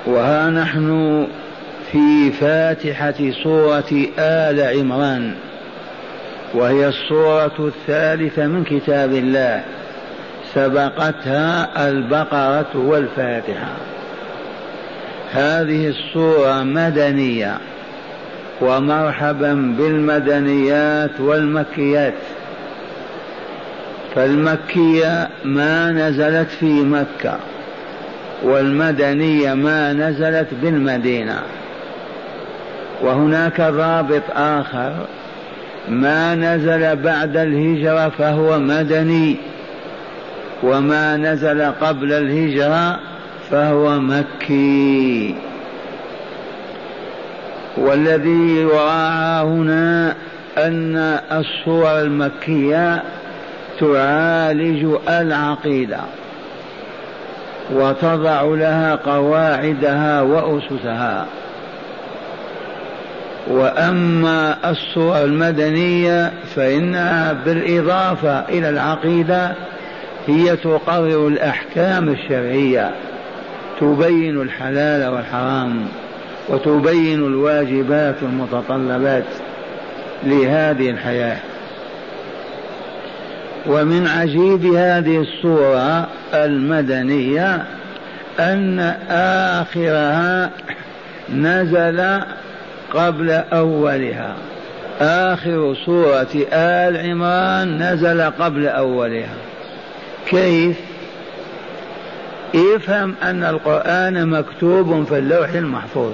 وها نحن في فاتحة سورة آل عمران، وهي السورة الثالثة من كتاب الله، سبقتها البقرة والفاتحة. هذه السورة مدنية، ومرحبا بالمدنيات والمكيات. فالمكية ما نزلت في مكة، والمدنية ما نزلت بالمدينة. وهناك ضابط آخر: ما نزل بعد الهجرة فهو مدني، وما نزل قبل الهجرة فهو مكي. والذي يراعى هنا أن السور المكية تعالج العقيدة وتضع لها قواعدها وأسسها، وأما السور المدنية فإنها بالإضافة إلى العقيدة هي تقرر الأحكام الشرعية، تبين الحلال والحرام، وتبين الواجبات والمتطلبات لهذه الحياة. ومن عجيب هذه السورة المدنية أن آخرها نزل قبل أولها. آخر سورة آل عمران نزل قبل أولها. كيف؟ افهم أن القرآن مكتوب في اللوح المحفوظ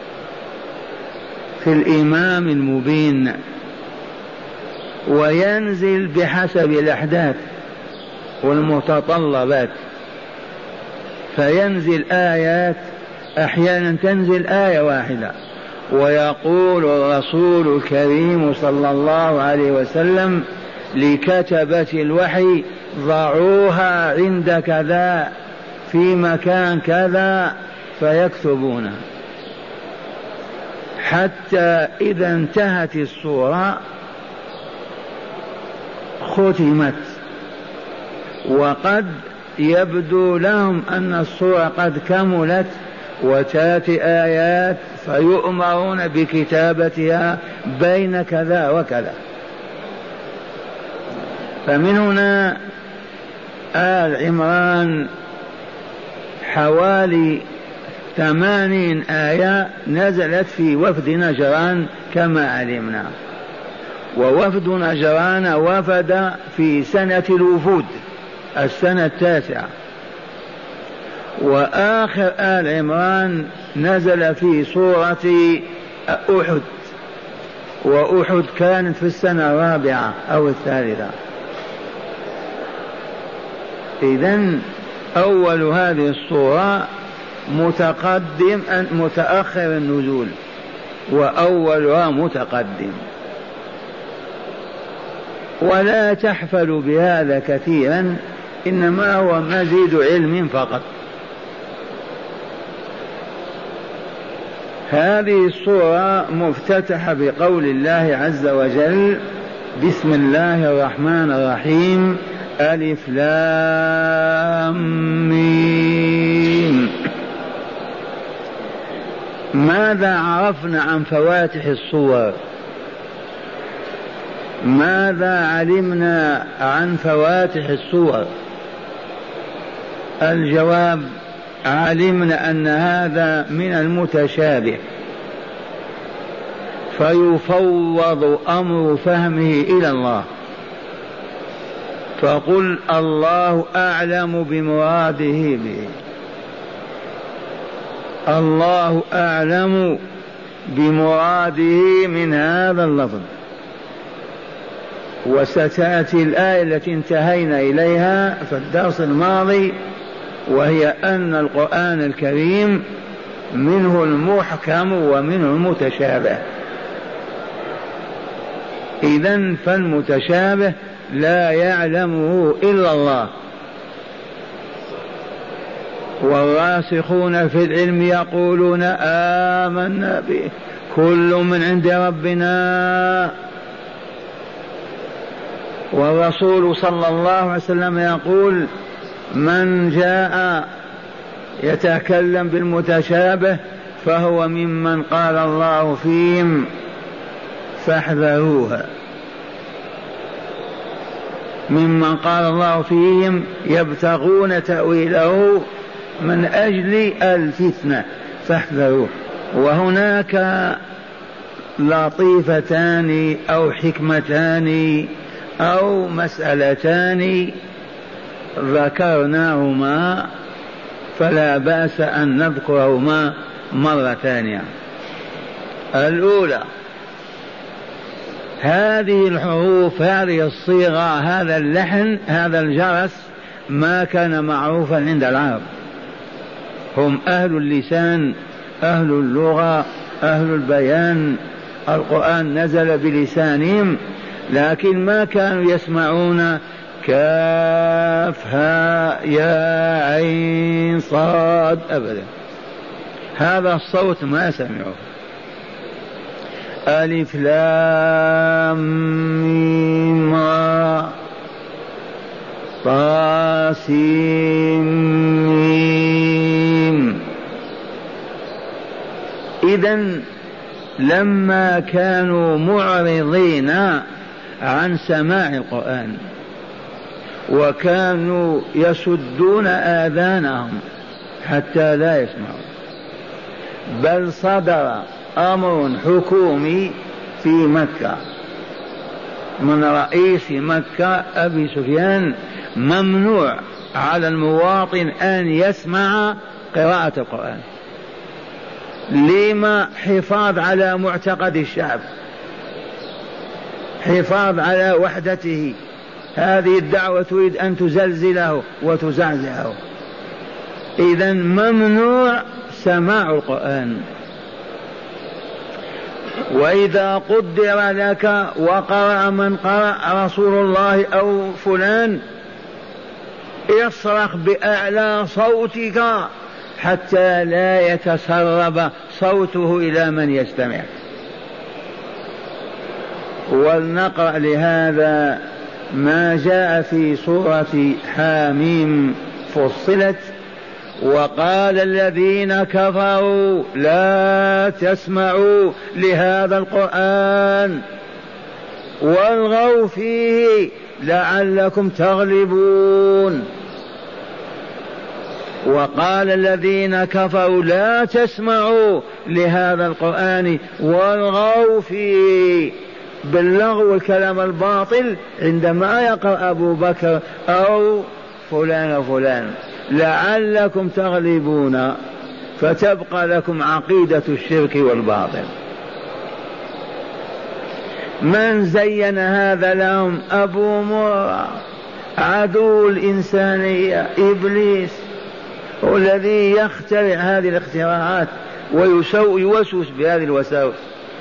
في الإمام المبين، وينزل بحسب الأحداث والمتطلبات. فينزل آيات، أحيانا تنزل آية واحدة، ويقول الرسول الكريم صلى الله عليه وسلم لكتبة الوحي: ضعوها عند كذا في مكان كذا، فيكتبونها. حتى إذا انتهت السورة ختمت، وقد يبدو لهم أن السورة قد كملت، وتأتي آيات فيؤمرون بكتابتها بين كذا وكذا. فمن هنا آل عمران حوالي 80 آية نزلت في وفد نجران كما علمنا. ووفد نجران وفد في سنة الوفود، السنة 9. وآخر آل عمران نزل في سورة أحد، وأحد كانت في السنة 4 أو 3. إذن أول هذه السورة متأخر النزول، وأولها متقدم. ولا تحفل بهذا كثيرا، إنما هو مزيد علم فقط. هذه السورة مفتتحة بقول الله عز وجل: بسم الله الرحمن الرحيم، ألف لام ميم. ماذا عرفنا عن فواتح السور؟ ماذا علمنا عن فواتح السور؟ الجواب: علمنا أن هذا من المتشابه، فيفوض أمر فهمه إلى الله، فقل الله أعلم بمراده به. الله أعلم بمراده من هذا اللفظ. وستأتي الآية التي انتهينا إليها في الدرس الماضي، وهي أن القرآن الكريم منه المحكم ومنه المتشابه. إذن فالمتشابه لا يعلمه إلا الله. والراسخون في العلم يقولون آمنا به كل من عند ربنا. والرسول صلى الله عليه وسلم يقول: من جاء يتكلم بالمتشابه فهو ممن قال الله فيهم فاحذروها، ممن قال الله فيهم يبتغون تأويله من أجل الفتنة فاحذروه. وهناك لطيفتان أو حكمتان أو مسألتان ذكرناهما فلا بأس أن نذكرهما مرة ثانية. الأولى، هذه الحروف، هذه الصيغة، هذا اللحن، هذا الجرس ما كان معروفا عند العرب، هم أهل اللسان، أهل اللغة، أهل البيان، القرآن نزل بلسانهم، لكن ما كانوا يسمعون كاف هاء يا عين صاد أبدا، هذا الصوت ما سمعوه. ألف لام ميم را طا سين ميم. إذن لما كانوا معرضين عن سماع القرآن وكانوا يسدون آذانهم حتى لا يسمعوا، بل صدر أمر حكومي في مكة من رئيس مكة أبي سفيان، ممنوع على المواطن أن يسمع قراءة القرآن. لما؟ حفاظ على معتقد الشعب، حفاظ على وحدته. هذه الدعوة تريد أن تزلزله وتزعزعه. إذن ممنوع سماع القرآن. وإذا قدر لك وقرأ من قرأ رسول الله أو فلان، اصرخ بأعلى صوتك حتى لا يتسرب صوته إلى من يستمع. ولنقرأ لهذا ما جاء في سورة حاميم فصلت: وقال الذين كفروا لا تسمعوا لهذا القرآن والغوا فيه لعلكم تغلبون. وقال الذين كفروا لا تسمعوا لهذا القرآن والغوا فيه، باللغو والكلام الباطل عندما يقرأ أبو بكر أو فلان وفلان، لعلكم تغلبون، فتبقى لكم عقيدة الشرك والباطل. من زين هذا لهم؟ أبو مرة عدو الإنسانية إبليس، هو الذي يخترع هذه الاختراعات ويوسوس بهذه الوساوس.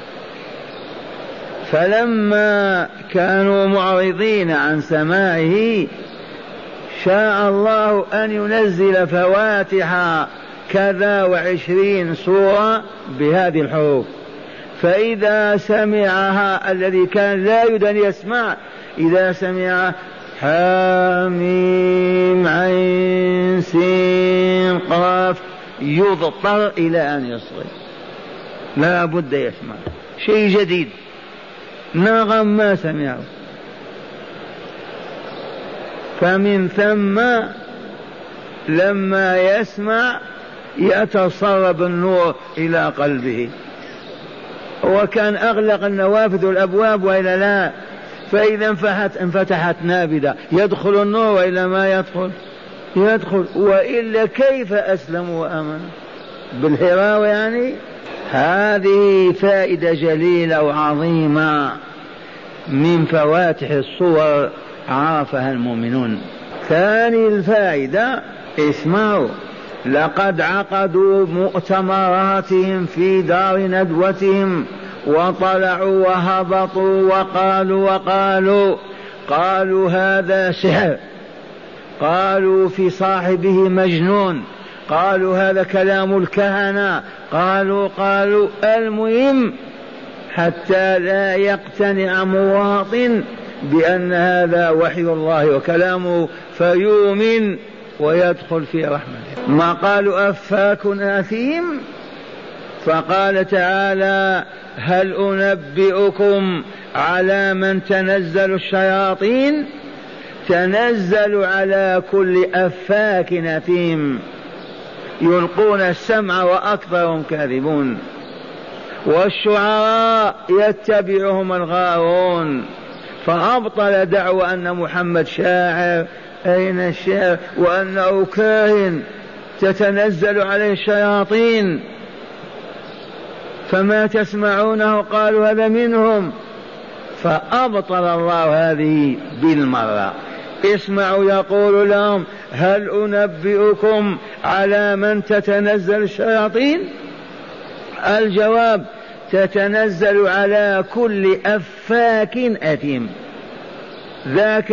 فلما كانوا معرضين عن سماعه شاء الله أن ينزل فواتح كذا 20 سورة بهذه الحروف، فإذا سمعها الذي كان لا يريد أن يسمع، إذا سمع حاميم عين سين قاف يضطر إلى أن يصغي، لا بد يسمع شيء جديد نغم ما سمعه. فمن ثم لما يسمع يتسرب النور إلى قلبه، وكان أغلق النوافذ والأبواب وإلا لا، فإذا انفتحت نافذة يدخل النور وإلا ما يدخل، وإلا كيف أسلم وآمن؟ بالهراوة يعني. هذه فائدة جليلة وعظيمة من فواتح الصور عرفها المؤمنون. ثاني الفائدة، اسمعوا، لقد عقدوا مؤتمراتهم في دار ندوتهم وطلعوا وهبطوا قالوا هذا سحر، قالوا في صاحبه مجنون، قالوا هذا كلام الكهنة، قالوا المهم حتى لا يقتنع مواطن بأن هذا وحي الله وكلامه فيؤمن ويدخل في رحمته. ما قالوا أفاك أثيم؟ فقال تعالى هل أنبئكم على من تنزل الشياطين؟ تنزل على كل أفاك أثيم، يلقون السمع وأكثرهم كاذبون، والشعراء يتبعهم الغاوون. فأبطل دعوى أن محمد شاعر، أين الشعر، وأنه كاهن تتنزل عليه الشياطين. فما تسمعونه قالوا هذا منهم، فأبطل الله هذه بالمرة. اسمعوا يقول لهم هل أنبئكم على من تتنزل الشياطين؟ الجواب تتنزل على كل أفاك أثيم، ذاك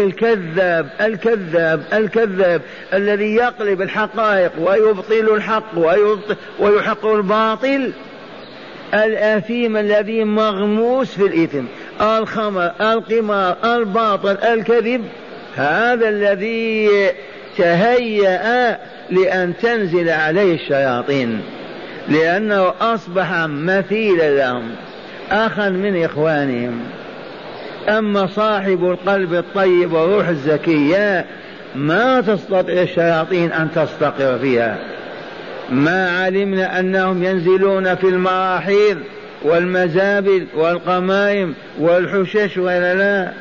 الكذاب الذي يقلب الحقائق ويبطل الحق ويحق الباطل، الأثيم الذي مغموس في الإثم، الخمر، القمار، الباطل، الكذب، هذا الذي تهيأ لأن تنزل عليه الشياطين، لأنه أصبح مثيلا لهم، أخا من إخوانهم. أما صاحب القلب الطيب والروح الزكية ما تستطيع الشياطين أن تستقر فيها. ما علمنا أنهم ينزلون في المراحيض والمزابل والقمائم والحشش ولا لا.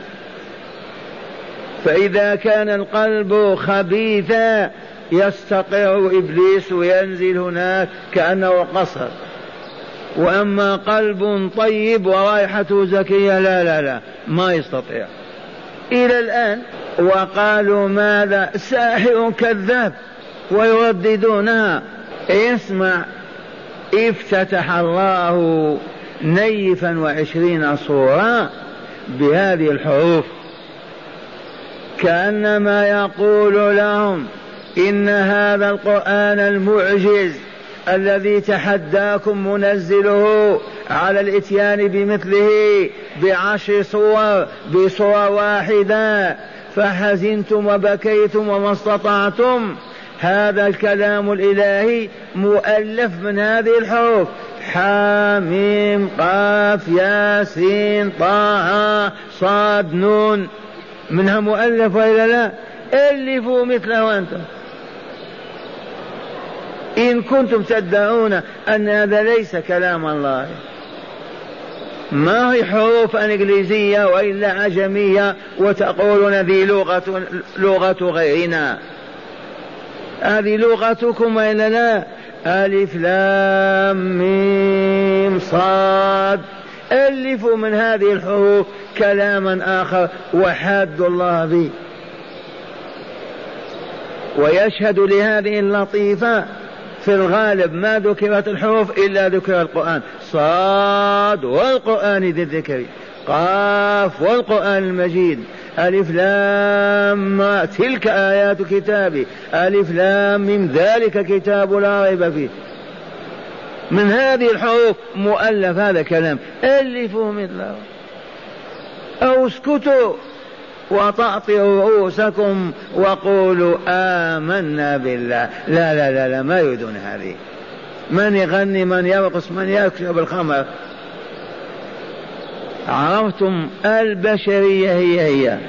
فإذا كان القلب خبيثا يستقر إبليس وينزل هناك كأنه قصر، وأما قلب طيب ورائحته زكية لا ما يستطيع إلى الآن. وقالوا ماذا؟ ساحر كذاب، ويرددونها. اسمع، افتتح الله نيفا 20 صورة بهذه الحروف، كأنما يقول لهم إن هذا القرآن المعجز الذي تحداكم منزله على الاتيان بمثله ب10 صور بصورة واحدة فحزنتم وبكيتم وما استطعتم. هذا الكلام الإلهي مؤلف من هذه الحروف: حاميم قاف ياسين طه صاد نون، منها مؤلف وإلا لا؟ ألفوا مثله أنتم إن كنتم تدعون أن هذا ليس كلام الله. ما هي حروف إنجليزية وإلا عجمية وتقولون ذي لغة غيرنا؟ هذه لغتكم وإلا لا؟ ألف لام ميم صاد، ألفوا من هذه الحروف كلاما آخر وحادوا الله به. ويشهد لهذه اللطيفة في الغالب ما ذكرت الحروف إلا ذكر القرآن: صاد والقرآن ذي الذكر، قاف والقرآن المجيد، ألف لام تلك آيات كتابي، ألف لام من ذلك كتاب لا ريب فيه. من هذه الحروف مؤلف هذا كلام، ألفوا مثله أو اسكتوا وتعطوا رؤوسكم وقولوا آمنا بالله. لا لا لا, لا ما يريدون هذه. من يغني، من يرقص، من يكشف الخمر. عرفتم؟ البشرية هي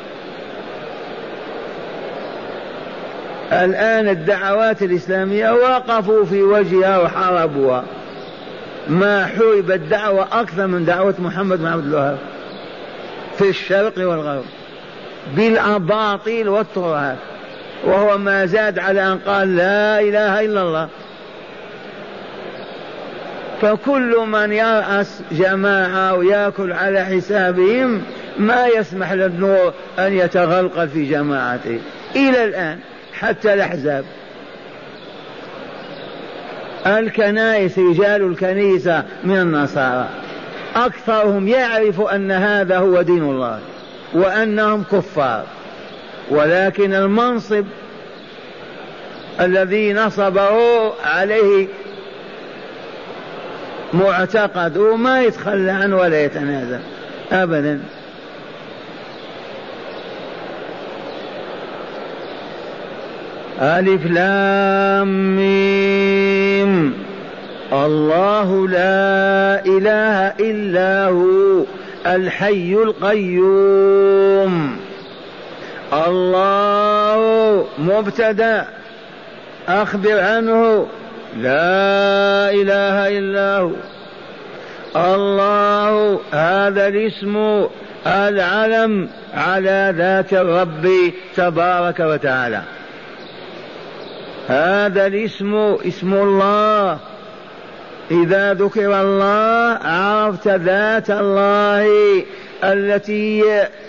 الآن الدعوات الإسلامية وقفوا في وجهها وحاربوها. ما حارب الدعوة أكثر من دعوة محمد بن عبد الوهاب في الشرق والغرب بالأباطيل والترهات، وهو ما زاد على أن قال لا إله إلا الله. فكل من يرأس جماعة ويأكل على حسابهم ما يسمح للنور أن يتغلغل في جماعته إلى الآن. حتى الأحزاب، الكنائس، رجال الكنيسة من النصارى أكثرهم يعرف أن هذا هو دين الله وأنهم كفار، ولكن المنصب الذي نصبه عليه معتقد وما يتخلى عنه ولا يتنازل أبدا. ألف لام ميم. الله لا إله إلا هو الحي القيوم. الله مبتدأ أخبر عنه لا إله إلا هو. الله هذا الاسم العلم على ذات الرب تبارك وتعالى. هذا الاسم اسم الله. إذا ذكر الله عرفت ذات الله التي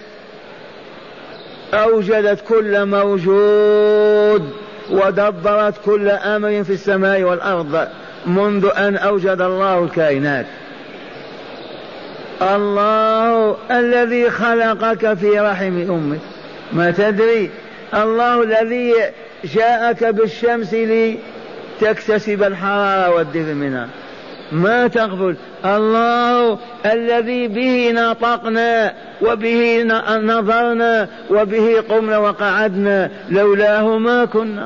أوجدت كل موجود ودبرت كل أمر في السماء والأرض منذ أن أوجد الله الكائنات. الله الذي خلقك في رحم أمك ما تدري. الله الذي جاءك بالشمس لتكتسب الحرارة والدفء منها ما تغفل. الله الذي به نطقنا وبه نظرنا وبه قمنا وقعدنا لولاه ما كنا.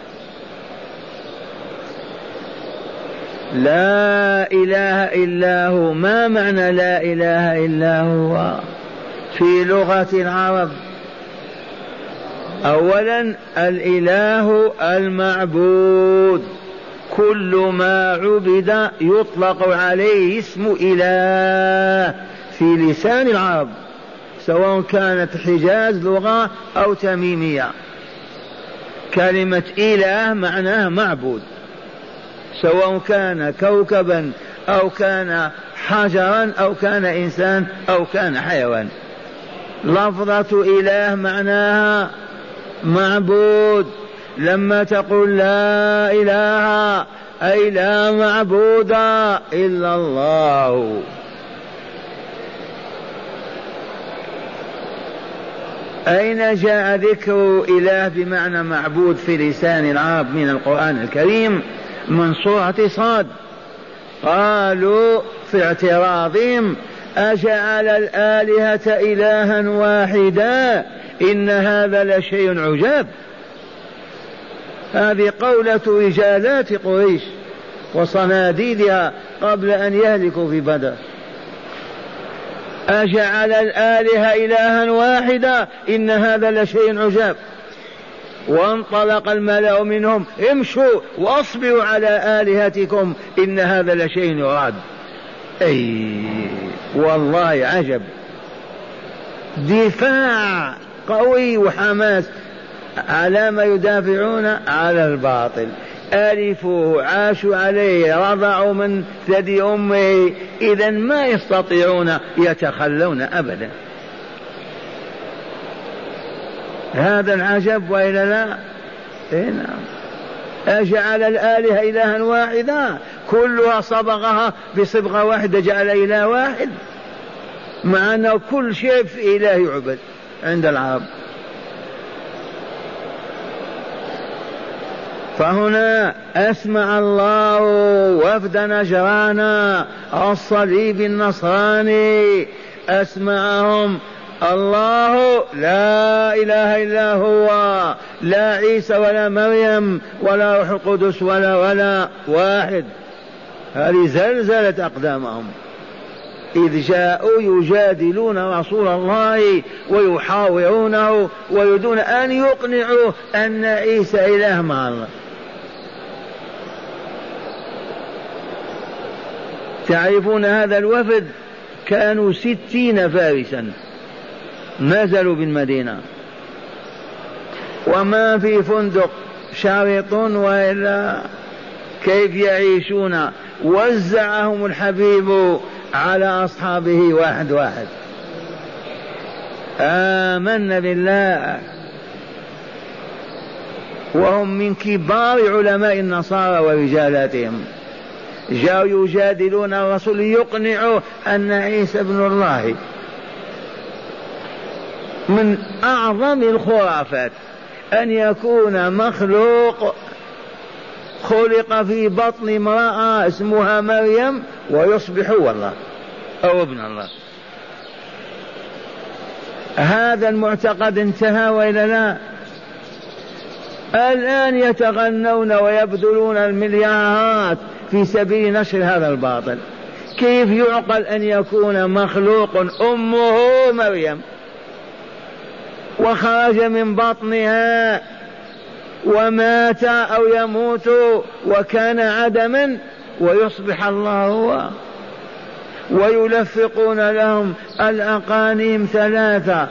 لا إله إلا هو. ما معنى لا إله إلا هو في لغة العرب؟ أولا الإله المعبود، كل ما عبد يطلق عليه اسم إله في لسان العرب سواء كانت حجاز لغة أو تميمية. كلمة إله معناها معبود سواء كان كوكبا أو كان حجرا أو كان إنسان أو كان حيوان. لفظة إله معناها معبود. لما تقول لا إله أي لا معبود إلا الله. أين جاء ذكر إله بمعنى معبود في لسان العرب من القرآن الكريم؟ من سورة صاد. قالوا في اعتراضهم أجعل الآلهة إلها واحدا إن هذا لشيء عجاب. هذه قولة رجالات قريش وصناديدها قبل أن يهلكوا في بدر. أجعل الآلهة إلها واحدا إن هذا لشيء عجاب. وانطلق الملأ منهم امشوا واصبروا على آلهتكم إن هذا لشيء يراد. أي والله عجب. دفاع قوي وحماس. على ما يدافعون؟ على الباطل. ألفوه عاشوا عليه رضعوا من ثدي أمه. إذا ما يستطيعون يتخلون أبدا. هذا العجب وإلا لا؟ نعم. أجعل الآلهة إلها واحدا كلها صبغها بصبغة واحدة جعل إله واحد مع أنه كل شيء في إله يعبد عند العرب. فهنا أسمع الله وفد نجران الصليب النصراني أسمعهم الله لا إله إلا هو لا عيسى ولا مريم ولا روح القدس ولا واحد. هذه زلزلت أقدامهم إذ جاءوا يجادلون رسول الله ويحاورونه ويريدون أن يقنعوا أن عيسى إله مع الله. تعرفون هذا الوفد كانوا 60 فارسا نزلوا بالمدينة وما في فندق شرط وإلا كيف يعيشون. وزعهم الحبيب على أصحابه واحد واحد. آمنا بالله وهم من كبار علماء النصارى ورجالاتهم. جاءوا يجادلون الرسول يقنعوا أن عيسى ابن الله. من أعظم الخرافات أن يكون مخلوق خلق في بطن امرأة اسمها مريم ويصبح والله أو ابن الله. هذا المعتقد انتهى وإلا لا؟ الآن يتغنون ويبذلون المليارات في سبيل نشر هذا الباطل. كيف يعقل أن يكون مخلوق أمه مريم وخرج من بطنها ومات أو يموت وكان عدما ويصبح الله هو، ويلفقون لهم الأقانيم ثلاثة،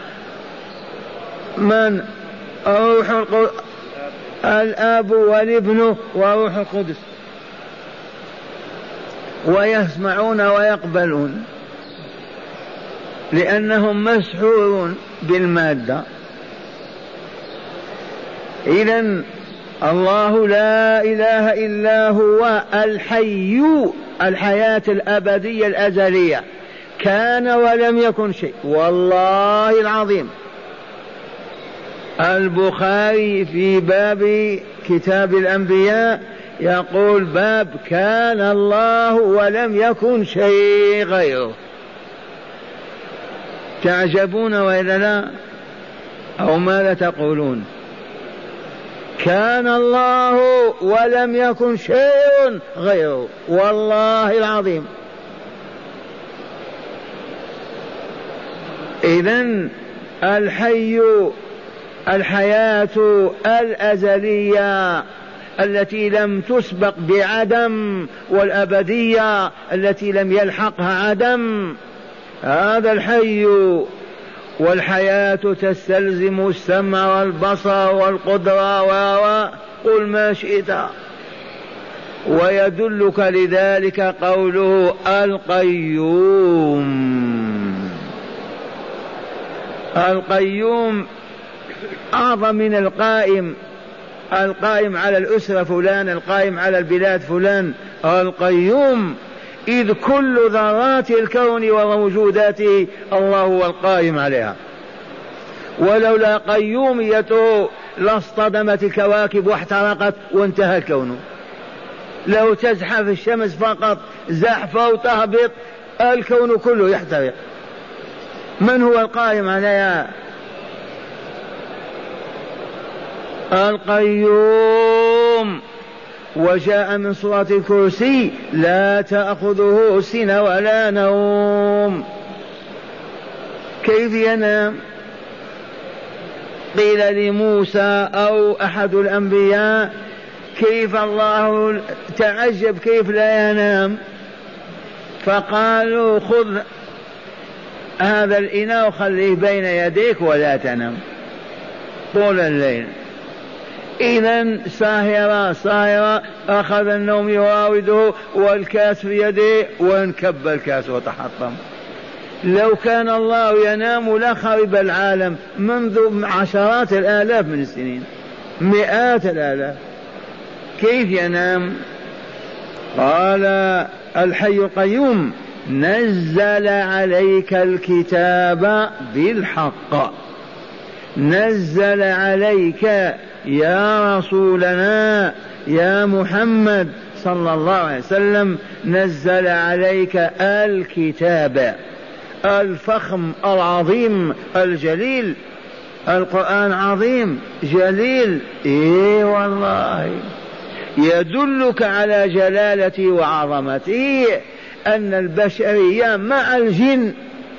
من روح الآب والابن وروح القدس، ويسمعون ويقبلون لأنهم مسحورون بالمادة. إذن الله لا إله إلا هو الحي، الحياة الأبدية الأزلية، كان ولم يكن شيء، والله العظيم. البخاري في باب كتاب الأنبياء يقول باب كان الله ولم يكن شيء غيره. تعجبون وإلا لا؟ أو ماذا تقولون؟ كان الله ولم يكن شيء غيره، والله العظيم. إذن الحي، الحياة الأزلية التي لم تسبق بعدم، والأبدية التي لم يلحقها عدم، هذا الحي. والحياة تستلزم السمع والبصر والقدرة قل ما شئت. ويدلك لذلك قوله القيوم. القيوم أعظم من القائم، القائم على الأسرة فلان، القائم على البلاد فلان. القيوم إذ كل ذرات الكون وموجوداته الله هو القائم عليها، ولولا قيوميته لاصطدمت الكواكب واحترقت وانتهى الكون. لو تزحف الشمس فقط زحفة وتهبط الكون كله يحترق. من هو القائم عليها؟ القيوم. وجاء من سورة الكرسي لا تأخذه سنة ولا نوم. كيف ينام؟ قيل لموسى أو أحد الأنبياء كيف الله تعجب كيف لا ينام، فقالوا خذ هذا الإناء وخليه بين يديك ولا تنام طول الليل. إذن ساهرة أخذ النوم يراوده والكاس في يده وانكب الكاس وتحطم. لو كان الله ينام لخرب العالم منذ عشرات الآلاف من السنين، مئات الآلاف. كيف ينام؟ قال الحي القيوم نزل عليك الكتاب بالحق. نزل عليك يا رسولنا يا محمد صلى الله عليه وسلم، نزل عليك الكتاب الفخم العظيم الجليل. القرآن عظيم جليل، إيه والله، يدلك على جلالته وعظمته. أن البشرية مع الجن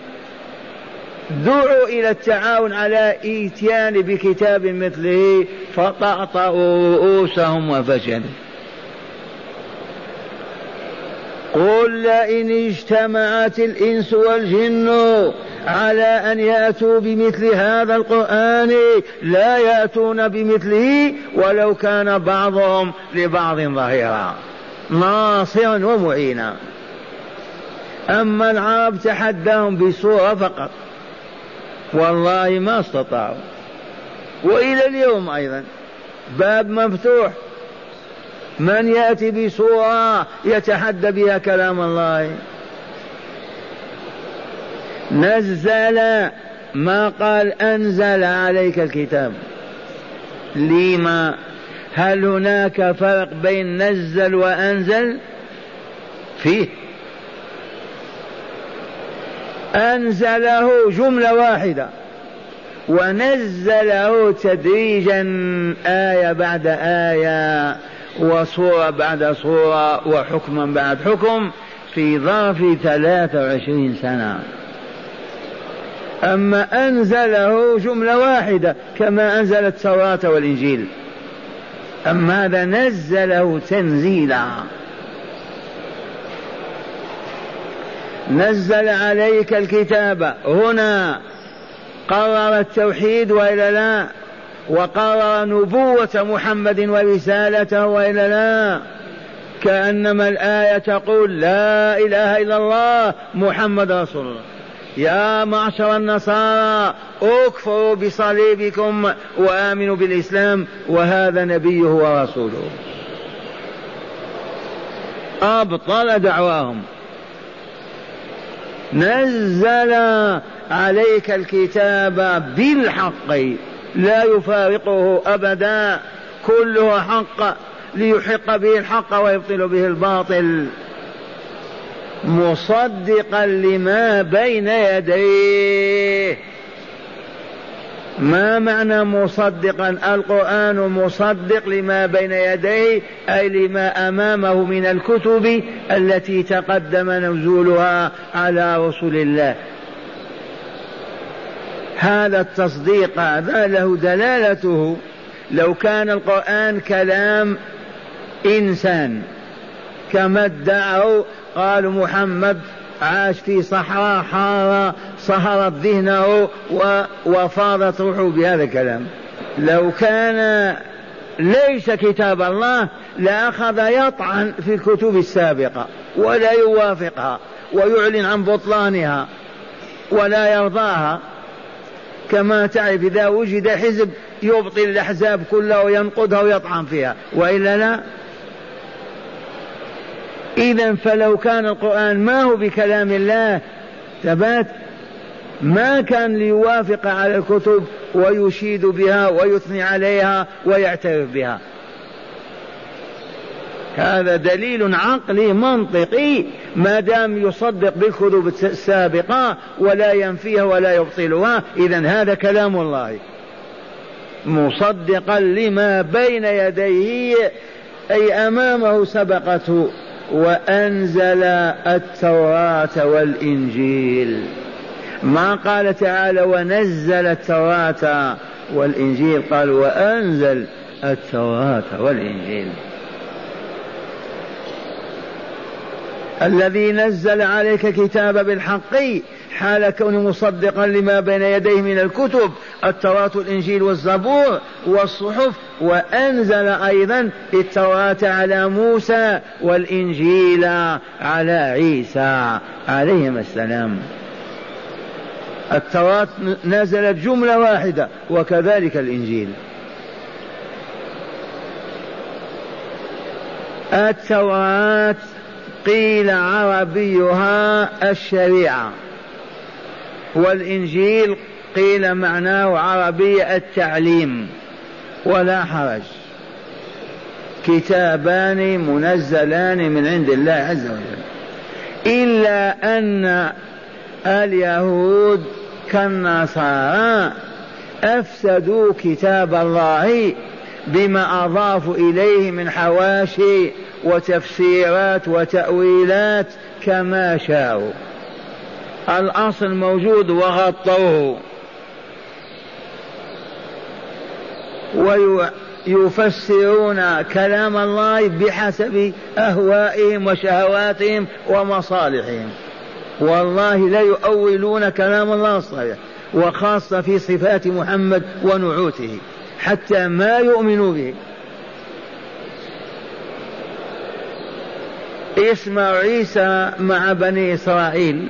دعوا إلى التعاون على إتيان بكتاب مثله فطأطأوا رؤوسهم وفشلوا. قل لئن اجتمعت الإنس والجن على أن يأتوا بمثل هذا القرآن لا يأتون بمثله ولو كان بعضهم لبعض ظهيرا ناصرا ومعينا. أما العرب تحداهم بصورة فقط، والله ما استطاعوا، وإلى اليوم أيضا باب مفتوح. من يأتي بصورة يتحدى بها كلام الله. نزل ما قال أنزل عليك الكتاب. لما؟ هل هناك فرق بين نزل وأنزل؟ فيه. أنزله جملة واحدة ونزله تدريجا آية بعد آية وصورة بعد صورة وحكما بعد حكم في ظرف 23 سنة. أما أنزله جملة واحدة كما أنزل التوراة والإنجيل، أما هذا نزله تنزيلا. نزل عليك الكتاب، هنا قرر التوحيد وإلا لا؟ وقرر نبوة محمد ورسالته وإلا لا؟ كأنما الآية تقول لا إله إلا الله محمد رسول الله. يا معشر النصارى اكفروا بصليبكم وآمنوا بالإسلام وهذا نبيه ورسوله. أبطل دعواهم. نزل عليك الكتاب بالحق لا يفارقه أبدا، كله حق ليحق به الحق ويبطل به الباطل، مصدقا لما بين يديه. ما معنى مصدقا؟ القرآن مصدق لما بين يديه، أي لما أمامه من الكتب التي تقدم نزولها على رسل الله. هذا التصديق هذا له دلالته. لو كان القرآن كلام إنسان كما ادعوا، قالوا محمد عاش في صحراء حارة صهرت ذهنه وفاضت روحه بهذا الكلام. لو كان ليس كتاب الله لأخذ يطعن في الكتب السابقة ولا يوافقها ويعلن عن بطلانها ولا يرضاها. كما تعرف إذا وجد حزب يبطل الأحزاب كلها وينقضها ويطعن فيها، وإلا لا؟ إذن فلو كان القرآن ما هو بكلام الله ثبات ما كان ليوافق على الكتب ويشيد بها ويثني عليها ويعترف بها. هذا دليل عقلي منطقي، ما دام يصدق بالكتب السابقة ولا ينفيها ولا يبطلها، إذن هذا كلام الله مصدقا لما بين يديه أي أمامه سبقته. وأنزل التوراة والإنجيل، ما قال تعالى ونزل التوراة والإنجيل، قال وأنزل التوراة والإنجيل. الذي نزل عليك كتاب بالحق حال كونه مصدقا لما بين يديه من الكتب التوراة والإنجيل والزبور والصحف. وأنزل أيضا التوراة على موسى والإنجيل على عيسى عليهم السلام. التوراة نزلت جملة واحدة وكذلك الإنجيل. التوراة قيل عربيها الشريعة، والإنجيل قيل معناه عربي التعليم، ولا حرج، كتابان منزلان من عند الله عز وجل. إلا أن اليهود كالنصارى أفسدوا كتاب الله بما أضافوا إليه من حواشي وتفسيرات وتأويلات كما شاءوا. الأصل موجود وغطوه، ويفسرون كلام الله بحسب أهوائهم وشهواتهم ومصالحهم. والله لا يؤولون كلام الله الصحيح، وخاصة في صفات محمد ونعوته حتى ما يؤمنوا به. اسمع عيسى مع بني إسرائيل: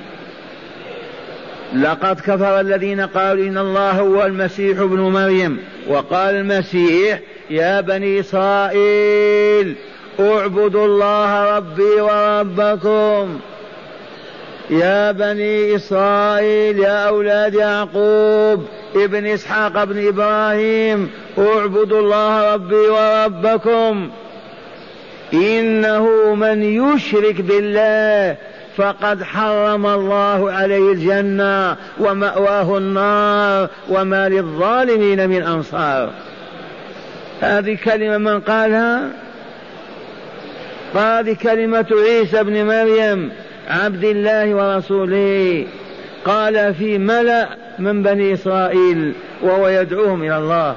لقد كفر الذين قالوا إن الله هو المسيح ابن مريم. وقال المسيح: يا بني إسرائيل اعبدوا الله ربي وربكم. يا بني إسرائيل يا أولاد يعقوب ابن إسحاق ابن إبراهيم اعبدوا الله ربي وربكم. إنه من يشرك بالله فقد حرم الله عليه الجنة ومأواه النار وما للظالمين من أنصار. هذه كلمة من قالها؟ هذه كلمة عيسى بن مريم عبد الله ورسوله، قال في ملأ من بني إسرائيل وهو يدعوهم إلى الله: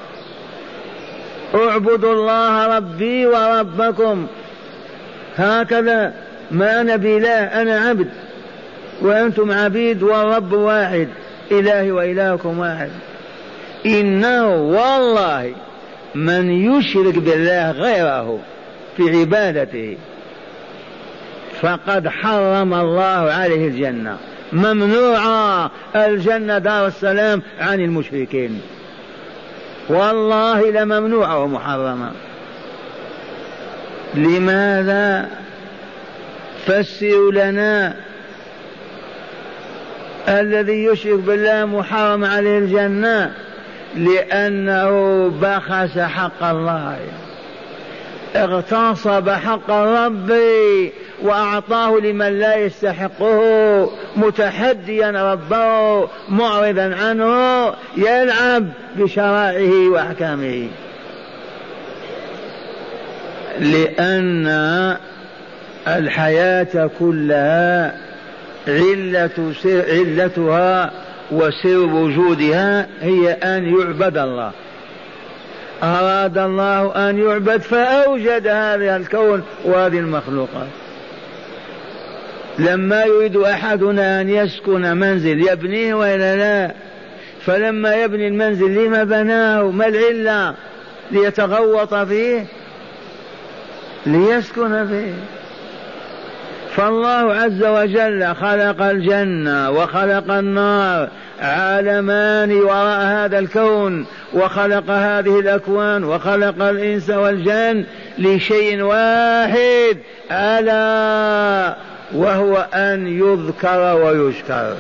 اعبدوا الله ربي وربكم. هكذا، ما أنا بإله، أنا عبد وأنتم عبيد والرب واحد، إلهي وإلهكم واحد. إنه والله من يشرك بالله غيره في عبادته فقد حرم الله عليه الجنة، ممنوعة الجنة دار السلام عن المشركين، والله لممنوعة ومحرمة. لماذا؟ فسروا لنا. الذي يشرك بالله محرم عليه الجنة لأنه بخس حق الله، اغتصب حق الرب وأعطاه لمن لا يستحقه، متحديا ربه معرضا عنه، يلعب بشرائعه وأحكامه. لأن الحياة كلها علتها وسر وجودها هي أن يعبد الله. أراد الله أن يعبد فأوجد هذا الكون وهذه المخلوقات. لما يريد أحدنا أن يسكن منزل يبنيه وإلا لا؟ فلما يبني المنزل لما بناه؟ ما العلة؟ ليتغوط فيه؟ ليسكن فيه. فالله عز وجل خلق الجنة وخلق النار، عالمان وراء هذا الكون، وخلق هذه الأكوان وخلق الإنس والجن لشيء واحد، ألا وهو أن يذكر ويشكر.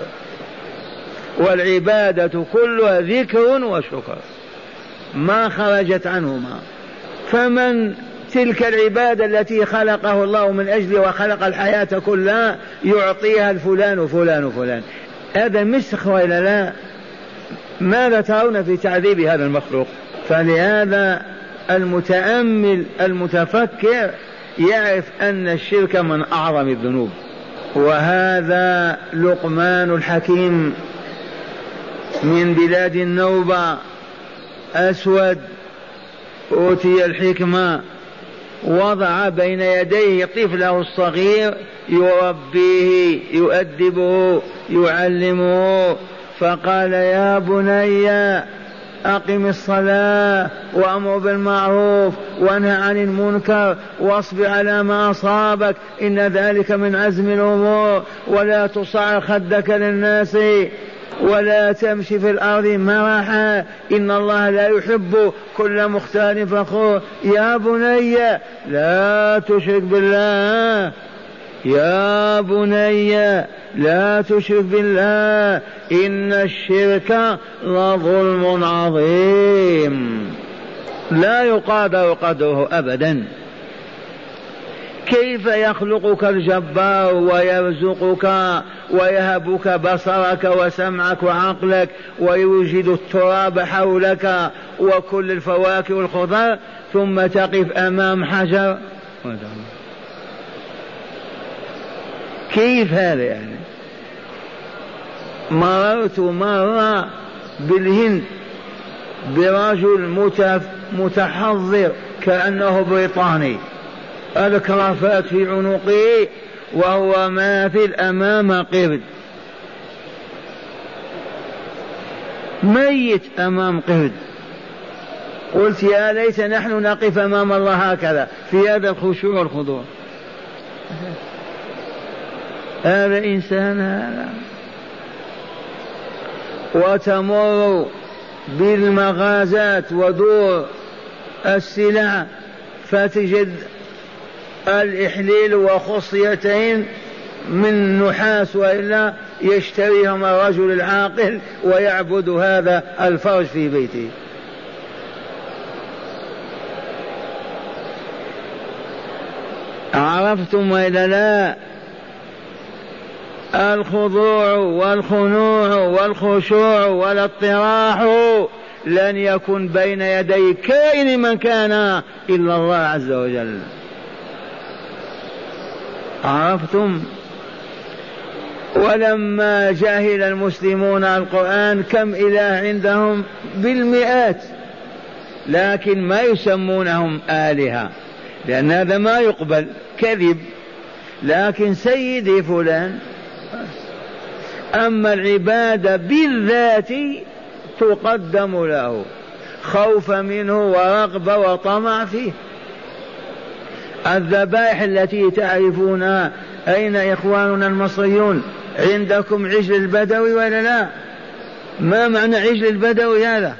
والعبادة كلها ذكر وشكر، ما خرجت عنهما. فمن تلك العبادة التي خلقه الله من أجله وخلق الحياة كلها يعطيها الفلان وفلان وفلان، هذا مسخ وإلا لا؟ ماذا ترون في تعذيب هذا المخلوق؟ فلهذا المتأمل المتفكر يعرف أن الشرك من أعظم الذنوب. وهذا لقمان الحكيم من بلاد النوبة، أسود، أوتي الحكمة، وضع بين يديه طفله الصغير يربيه يؤدبه يعلمه، فقال: يا بني أقم الصلاة وأمر بالمعروف وانهى عن المنكر واصبر على ما أصابك إن ذلك من عزم الأمور، ولا تصعر خدك للناس ولا تمشي في الأرض مرحا إن الله لا يحب كل مختال فخور. يا بني لا تشرك بالله، يا بني لا تشرك بالله إن الشرك لظلم عظيم لا يقادر قدره أبدا. كيف يخلقك الجبار ويرزقك ويهبك بصرك وسمعك وعقلك ويوجد التراب حولك وكل الفواكه والخضر، ثم تقف أمام حجر؟ كيف هذا يعني؟ مررت مرة بالهند برجل متحضر كأنه بريطاني، الكرافات في عنقه وهو ماثل أمام قرد، ميت أمام قرد. قلت يا ليت نحن نقف أمام الله هكذا في هذا الخشوع والخضوع. هذا إنسان هذا؟ وتمر بالمغازات ودور السلع فتجد الإحليل وخصيتين من نحاس وإلا يشتريهم الرجل العاقل ويعبد هذا الفرج في بيته. عرفتم وإلا لا؟ الخضوع والخنوع والخشوع والاطراح لن يكن بين يدي كائن من كان إلا الله عز وجل. عرفتم؟ ولما جهل المسلمون القرآن كم إله عندهم بالمئات، لكن ما يسمونهم آلهة لأن هذا ما يقبل، كذب. لكن سيدي فلان. أما العبادة بالذات تقدم له خوف منه ورغبة وطمع فيه. الذبائح التي تعرفونها، أين إخواننا المصريون؟ عندكم عجل البدوي ولا لا؟ ما معنى عجل البدوي هذا؟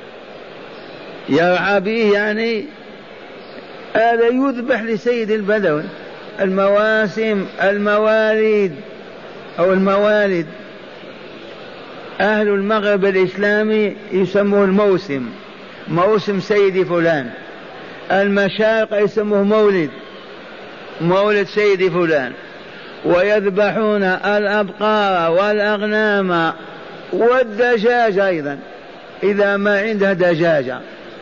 يرعى به يعني هذا يذبح لسيد البدوي. المواسم، الموالد أو الموالد، أهل المغرب الإسلامي يسموه الموسم، موسم سيد فلان. المشارق يسموه مولد، مولد سيد فلان. ويذبحون الأبقار والأغنام والدجاج أيضا إذا ما عنده دجاجة،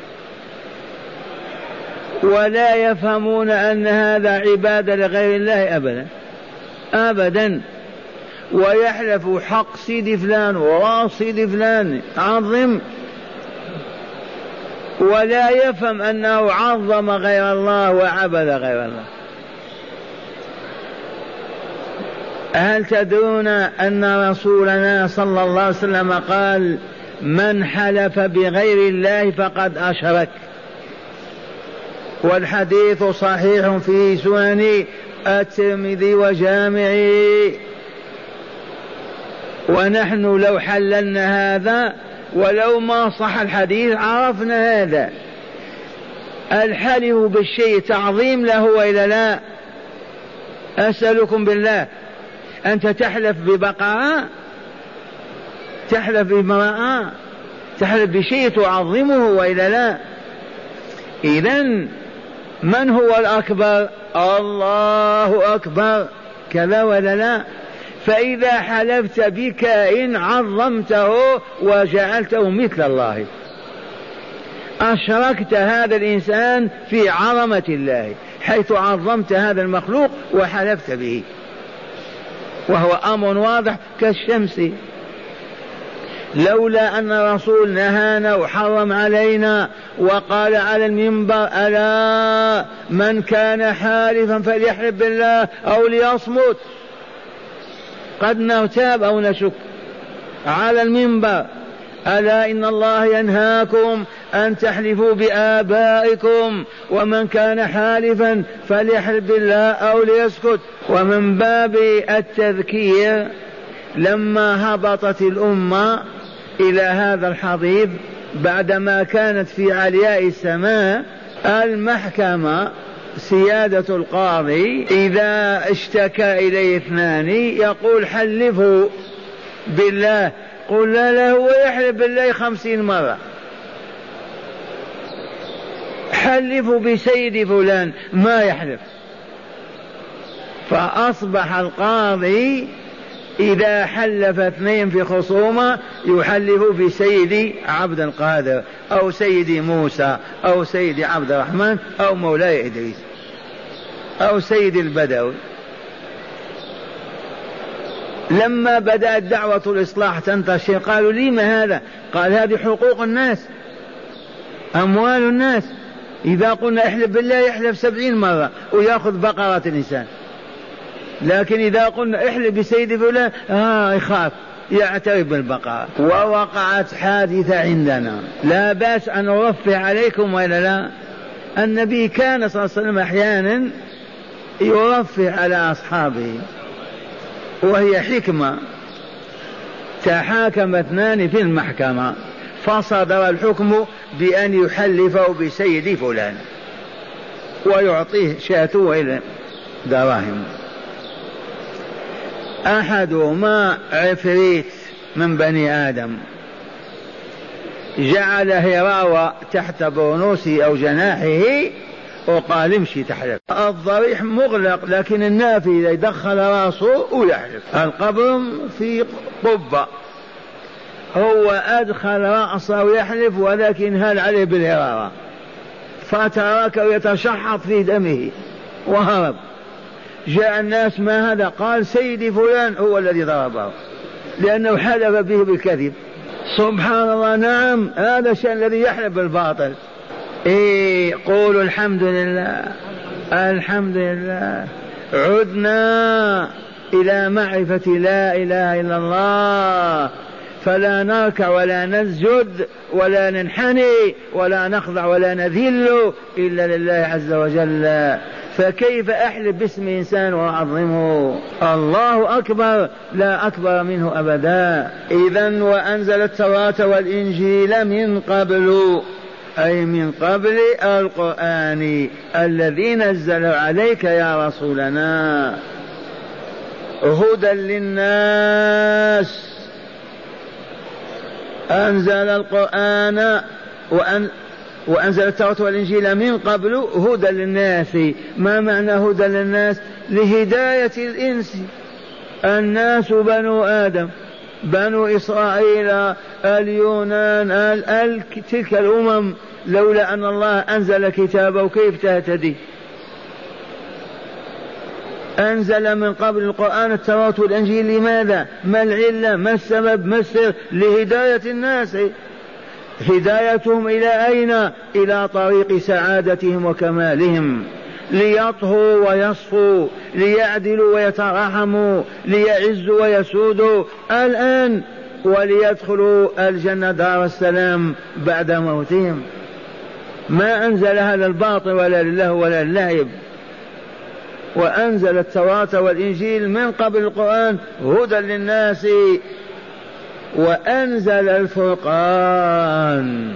ولا يفهمون أن هذا عبادة لغير الله أبدا أبدا. ويحلف حق سيد فلان وراس سيد فلان عظم، ولا يفهم أنه عظم غير الله وعبد غير الله. هل تدرون أن رسولنا صلى الله عليه وسلم قال من حلف بغير الله فقد أشرك؟ والحديث صحيح في سنن الترمذي وجامعه. ونحن لو حللنا هذا ولو ما صح الحديث عرفنا هذا. الحلف بالشيء تعظيم له وإلا لا؟ أسألكم بالله، أنت تحلف ببقرة، تحلف بامرأة، تحلف بشيء تعظمه وإلا لا؟ إذن من هو الأكبر؟ الله أكبر، كذا ولا لا؟ فإذا حلفت بكائن عظمته وجعلته مثل الله، أشركت هذا الإنسان في عظمة الله حيث عظمت هذا المخلوق وحلفت به، وهو أمر واضح كالشمس. لولا أن الرسول نهانا وحرم علينا وقال على المنبر ألا من كان حالفا فليحلف بالله أو ليصمت، قد نرتاب أو نشك. على المنبر ألا إن الله ينهاكم أن تحلفوا بآبائكم ومن كان حالفا فليحلف بالله أو ليسكت. ومن باب التذكير لما هبطت الأمة إلى هذا الحضيض بعدما كانت في علياء السماء، المحكمة سيادة القاضي إذا اشتكى إليه اثنان يقول حلفه بالله، قل لا هو يحلف بالله 50 مرة، حلفوا بسيد فلان ما يحلف. فأصبح القاضي إذا حلف اثنين في خصومة يحلف بسيد عبد القادر أو سيد موسى أو سيد عبد الرحمن أو مولاي إدريس أو سيد البدوي. لما بدأت دعوة الإصلاح تنتشر قالوا لما هذا؟ قال هذه حقوق الناس، أموال الناس. إذا قلنا احلف بالله يحلف 70 مرة ويأخذ بقرة الإنسان، لكن إذا قلنا احلف بسيد فلان يخاف يعترف بالبقرة. ووقعت حادثة عندنا لا بأس أن نرفع عليكم ولا لا. النبي كان صلى الله عليه وسلم أحيانا يرفع على أصحابه، وهي حكمة. تحاكم اثنان في المحكمة فصدر الحكم بأن يحلفه بسيد فلان ويعطيه شاته إلى دراهم. أحدهما عفريت من بني آدم جعل هراوة تحت برنوسه أو جناحه وقال امشي تحلف. الضريح مغلق لكن النافي إذا دخل راسه ويحلف. القبر في قبة، هو أدخل رأسه ويحلف ولكن هل عليه بالهرارة فتركه يتشحط في دمه وهرب. جاء الناس ما هذا؟ قال سيدي فلان هو الذي ضربه لأنه حلف به بالكذب. سبحان الله. نعم هذا الشيء الذي يحلف بالباطل. قولوا الحمد لله الحمد لله. عدنا إلى معرفة لا إله إلا الله، فلا نركع ولا نسجد ولا ننحني ولا نخضع ولا نذل إلا لله عز وجل. فكيف أحلف باسم إنسان وأعظمه؟ الله أكبر لا أكبر منه أبدا. إذن وأنزل التوراة والإنجيل من قبل، أي من قبل القرآن الذي نزل عليك يا رسولنا هدى للناس. أنزل القرآن وأنزل التوراة والإنجيل من قبل هدى للناس. ما معنى هدى للناس؟ لهداية الإنس. الناس بنو آدم، بنو إسرائيل، اليونان، تلك الأمم، لولا أن الله أنزل كتابه كيف تهتدي؟ أنزل من قبل القرآن التوراة والإنجيل. لماذا؟ ما العلة؟ ما السبب؟ ما السر؟ لهداية الناس. هدايتهم إلى أين؟ إلى طريق سعادتهم وكمالهم، ليطهوا ويصفوا، ليعدلوا ويترحموا، ليعزوا ويسودوا الآن، وليدخلوا الجنة دار السلام بعد موتهم. ما أنزل هذا الباطل ولا لله ولا اللعب. وأنزل التوراة والإنجيل من قبل القرآن هدى للناس. وأنزل الفرقان.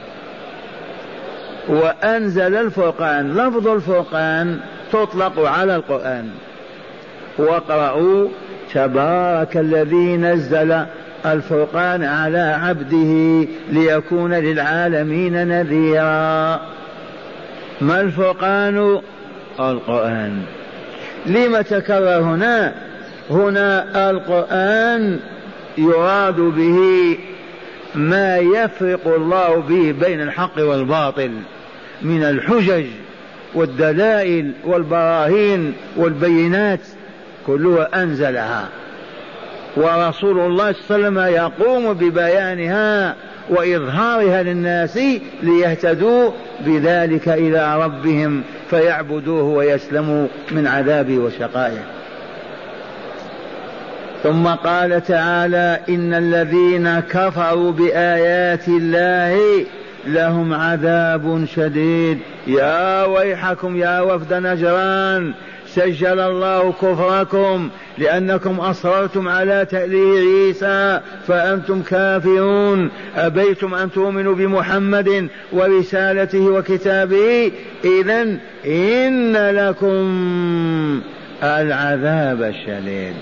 وأنزل الفرقان. لفظ الفرقان تطلق على القرآن. واقرأوا تبارك الذي نزل الفرقان على عبده ليكون للعالمين نذيرا. ما الفرقان؟ القرآن. لما تكرر هنا؟ هنا القرآن يراد به ما يفرق الله به بين الحق والباطل من الحجج والدلائل والبراهين والبينات، كلها أنزلها، ورسول الله صلى الله عليه وسلم يقوم ببيانها وإظهارها للناس ليهتدوا بذلك إلى ربهم فيعبدوه ويسلموا من عذابه وشقائه. ثم قال تعالى إن الذين كفروا بآيات الله لهم عذاب شديد. يا ويحكم يا وفد نجران، سجل الله كفركم لأنكم أصررتم على تأليه عيسى فأنتم كافرون، أبيتم أن تؤمنوا بمحمد ورسالته وكتابه، إذن إن لكم العذاب الشديد.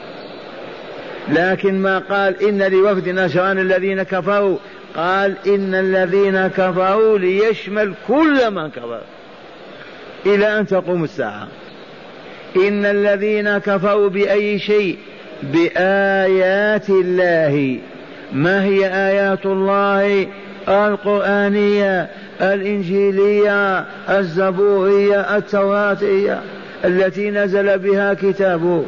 لكن ما قال إن لوفد نجران الذين كفروا، قال إن الذين كفروا ليشمل كل من كفر إلى أن تقوم الساعة. إن الذين كفروا بأي شيء؟ بآيات الله. ما هي آيات الله؟ القرآنية، الإنجيلية، الزبورية، التوراتية التي نزل بها كتابه.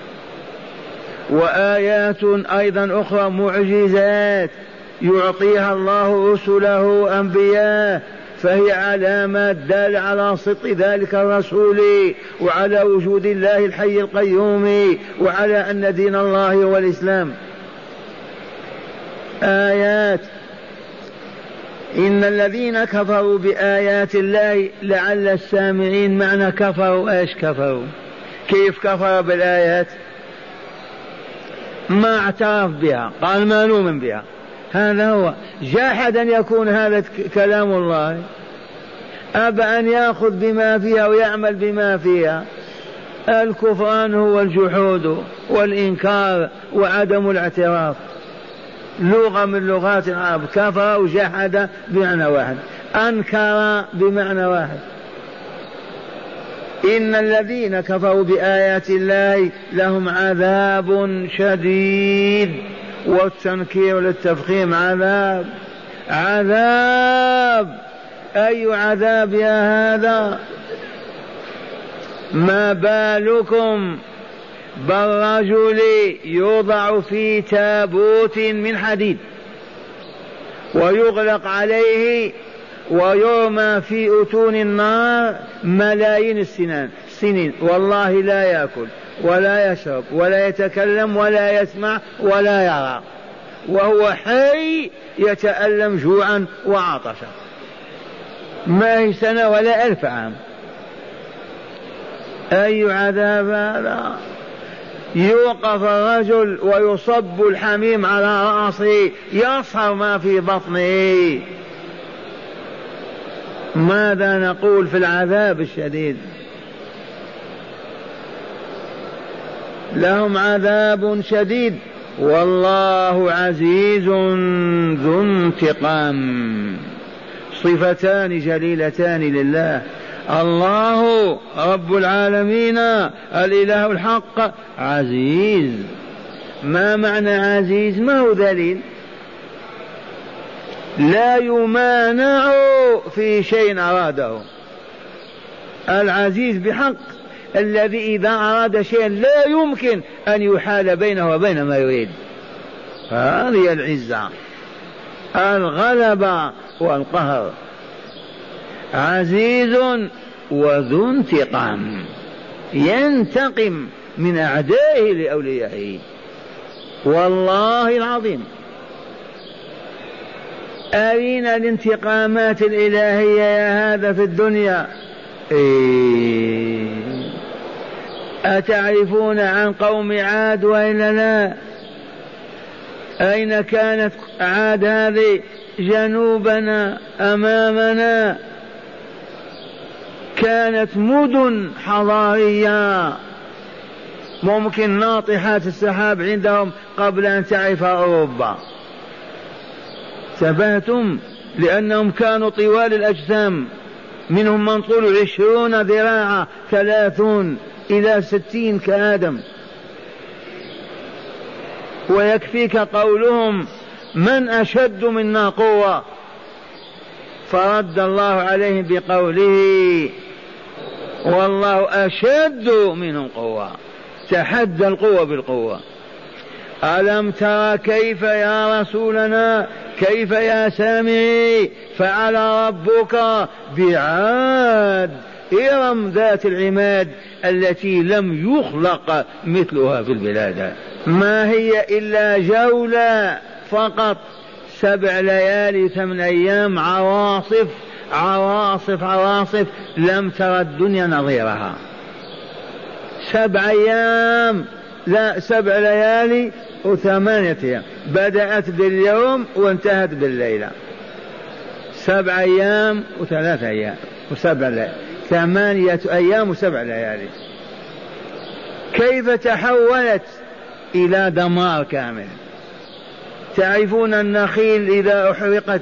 وآيات أيضا أخرى معجزات يعطيها الله رسله أنبياء، فهي علامات دالة على صدق ذلك الرسول وعلى وجود الله الحي القيوم وعلى أن دين الله هو الإسلام. آيات. إن الذين كفروا بآيات الله، لعل السامعين معنى كفروا ايش كفروا؟ كيف كفر بالآيات؟ ما اعترف بها، قال ما نؤمن بها، هذا هو. جاحد أن يكون هذا كلام الله، أبى أن يأخذ بما فيها ويعمل بما فيها. الكفران هو الجحود والإنكار وعدم الاعتراف. لغة من لغات العرب، كفر وجحد بمعنى واحد، أنكر بمعنى واحد. إن الذين كفروا بآيات الله لهم عذاب شديد، والتنكير للتفخيم عذاب. عذاب، أي عذاب يا هذا؟ ما بالكم بالرجل يوضع في تابوت من حديد ويغلق عليه ويرمى في أتون النار ملايين السنين، والله لا يأكل ولا يشرب ولا يتكلم ولا يسمع ولا يرى، وهو حي يتألم جوعا وعطشا، ما هي سنة ولا 1000 عام. أي عذاب هذا؟ يوقف الرجل ويصب الحميم على رأسه يصهر ما في بطنه. ماذا نقول في العذاب الشديد؟ لهم عذاب شديد والله عزيز ذو انتقام. صفتان جليلتان لله، الله رب العالمين الإله الحق عزيز. ما معنى عزيز؟ ما هو دليل، لا يمانع في شيء أراده. العزيز بحق الذي إذا أراد شيئا لا يمكن أن يحال بينه وبين ما يريد. هذه العزة، الغلبة والقهر. عزيز وذو انتقام، ينتقم من أعدائه لأوليائه. والله العظيم أرينا الانتقامات الإلهية يا هذا في الدنيا. أتعرفون عن قوم عاد وإلا لا؟ أين كانت عاد هذه؟ جنوبنا أمامنا، كانت مدن حضارية ممكن ناطحات السحاب عندهم قبل أن تعرف أوروبا. ثبتم لأنهم كانوا طوال الأجسام، منهم من طول 20 ذراعا 30 إلى 60 كآدم. ويكفيك قولهم من أشد منا قوة، فرد الله عليهم بقوله والله أشد منهم قوة، تحدى القوة بالقوة. ألم ترى كيف يا رسولنا، كيف يا سامعي فعل ربك بعاد إرم ذات العماد التي لم يخلق مثلها في البلاد. ما هي إلا جولة فقط، 7 ليالي 8 أيام، عواصف عواصف عواصف، لم ترى الدنيا نظيرها. 7 أيام، لا 7 ليالي و8 أيام، بدأت باليوم وانتهت بالليلة. 7 أيام و3 أيام و7 ليالي، 8 أيام و7 ليالي. كيف تحولت إلى دمار كامل. تعرفون النخيل إذا أحرقت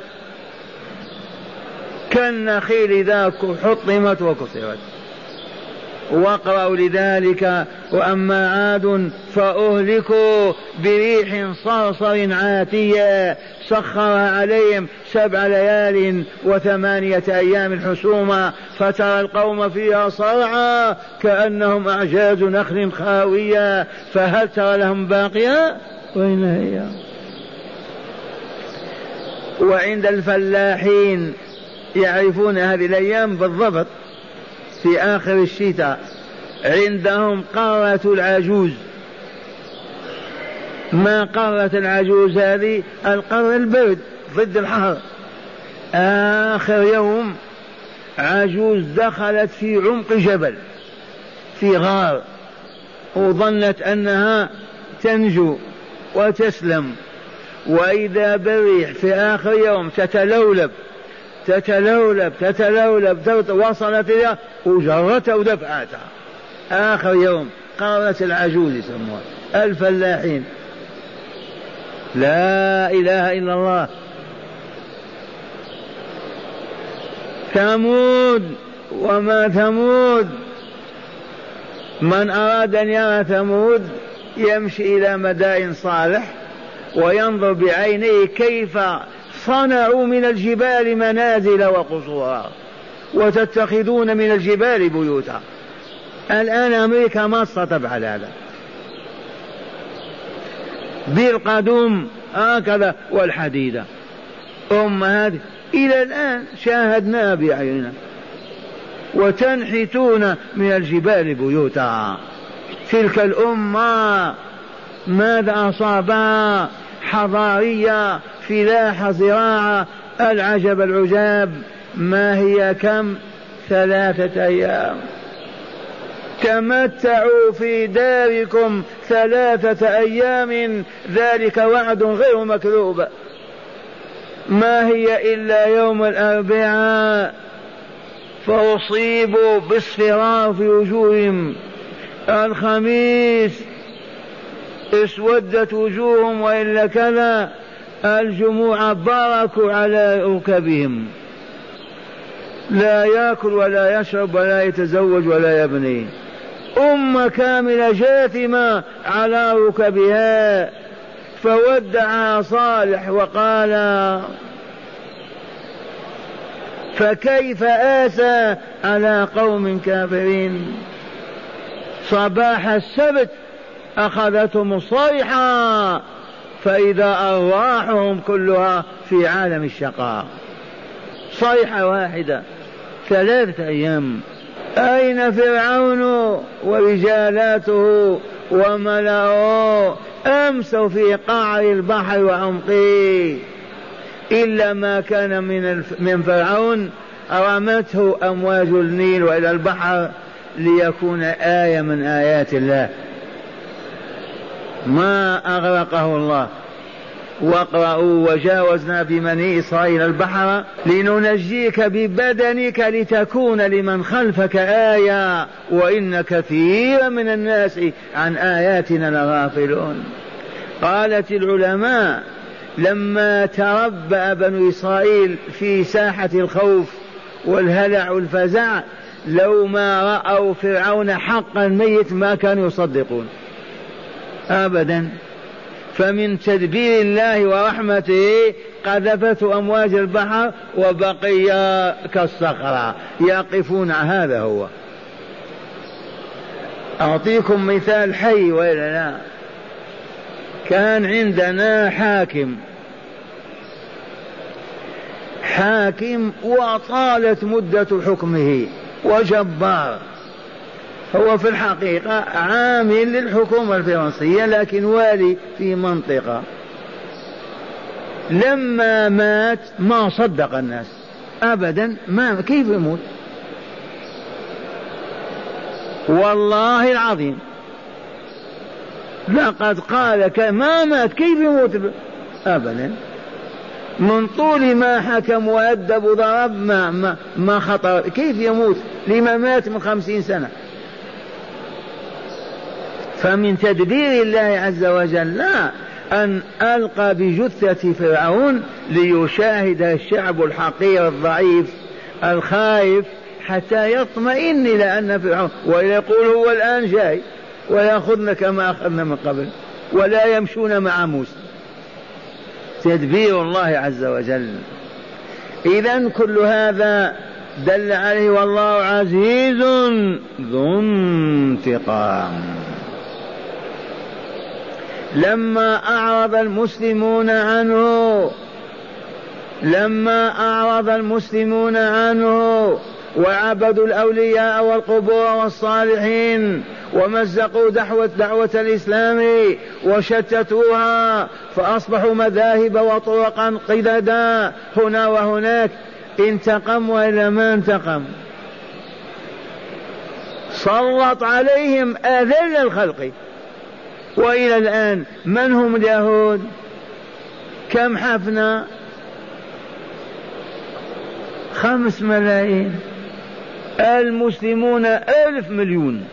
كالنخيل إذا حطمت وكسرت. واقرأوا لذلك وأما عاد فأهلكوا بريح صرصر عاتية سخرها عليهم 7 ليال و8 أيام حسوما فترى القوم فيها صرعى كأنهم أعجاز نخل خاوية فهل ترى لهم باقية؟ وين هي؟ وعند الفلاحين يعرفون هذه الأيام بالضبط، في آخر الشتاء عندهم قرة العجوز. ما قرة العجوز هذه؟ القرة البرد ضد الحر. آخر يوم عجوز دخلت في عمق جبل في غار وظنت أنها تنجو وتسلم، وإذا بالريح في آخر يوم تتلولب تتلولب تتلولب وصلت إلى وجرتها ودفعتها. آخر يوم قرة العجوز يسموها الفلاحين. لا إله إلا الله. ثمود وما ثمود من أراد أن يرى ثمود يمشي إلى مدائن صالح وينظر بعينيه كيف صنعوا من الجبال منازل وقصورا وتتخذون من الجبال بيوتا. الآن أمريكا ما تستطيع هذا بالقدوم هكذا والحديدة هذه إلى الآن شاهدناها بأعيننا. وتنحتون من الجبال بيوتا. تلك الأمة ماذا أصابها؟ حضارية، فلاحة، زراعة، العجب العجاب. ما هي كم؟ 3 أيام. تمتعوا في داركم 3 أيام ذلك وعد غير مكذوب. ما هي إلا يوم الأربعاء فأصيبوا باصفرار في وجوههم، الخميس اسودت وجوههم وإلا كذا، الجموع باركوا على ركبهم، لا يأكل ولا يشرب ولا يتزوج ولا يبني. أمة كاملة جاثمة على ركبها. فودع صالح وقال فكيف آسى على قوم كافرين. صباح السبت أخذتهم الصيحة فإذا أرواحهم كلها في عالم الشقاء. صيحة واحدة 3 أيام. أين فرعون ورجالاته وملأه؟ أمسوا في قعر البحر وعمقه، إلا ما كان من فرعون رمته أمواج النيل وإلى البحر ليكون آية من آيات الله، ما أغرقه الله. واقرأوا وجاوزنا ببني إسرائيل البحر لننجيك ببدنك لتكون لمن خلفك آية وإن كثيرا من الناس عن آياتنا لغافلون. قالت العلماء لما تربأ بنو إسرائيل في ساحة الخوف والهلع والفزع لو ما رأوا فرعون حقا ميت ما كانوا يصدقون أبدا. فمن تدبير الله ورحمته قذفته أمواج البحر وبقي كالصخرة يقفون. هذا هو. أعطيكم مثال حي وإلا لا. كان عندنا حاكم وطالت مدة حكمه وجبار، هو في الحقيقة عامل للحكومة الفرنسية لكن والي في منطقة. لما مات ما صدق الناس أبدا. ما كيف يموت؟ والله العظيم لقد قال ما مات كيف يموت أبدا. من طول ما حكم وأدب وضرب ما خطر. كيف يموت؟ لما مات من 50 سنة. فمن تدبير الله عز وجل لا أن ألقى بجثة فرعون ليشاهد الشعب الحقير الضعيف الخائف حتى يطمئن إلى أن فرعون، ويقول هو الآن جاي ويأخذنا كما أخذنا من قبل ولا يمشون مع موسى. تدبير الله عز وجل. إذن كل هذا دل عليه والله عزيز ذو انتقام. لما أعرض المسلمون عنه وعبدوا الأولياء والقبور والصالحين ومزقوا دعوة الإسلام وشتتوها فأصبحوا مذاهب وطرقا قددا هنا وهناك، انتقم وإلا ما انتقم؟ سلط عليهم أذل الخلق. وإلى الآن من هم اليهود؟ كم حفنا؟ 5 ملايين. المسلمون 1,000 مليون.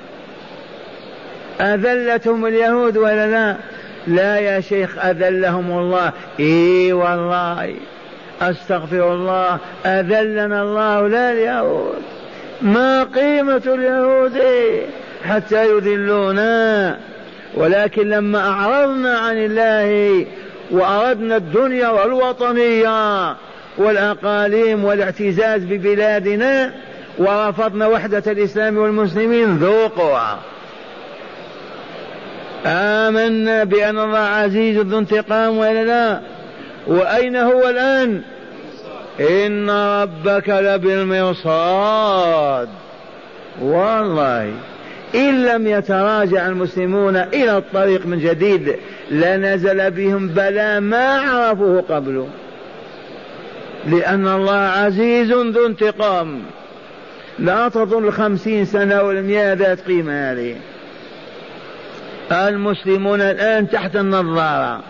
أذلتهم اليهود ولا لا؟ لا يا شيخ أذلهم الله. إيه والله أستغفر الله أذلنا الله لا اليهود. ما قيمة اليهود؟ حتى يذلونا. ولكن لما أعرضنا عن الله وأردنا الدنيا والوطنية والأقاليم والاعتزاز ببلادنا ورفضنا وحدة الإسلام والمسلمين ذوقوها. آمنا بأن الله عزيز ذو انتقام ولا لا؟ وأين هو الآن؟ إن ربك لبالمرصاد. والله إن لم يتراجع المسلمون إلى الطريق من جديد لنزل بهم بلاء ما عرفوه قبله، لأن الله عزيز ذو انتقام. لا تظن 50 سنة والمئة ذات قيمة هذه. المسلمون الآن تحت النظارة،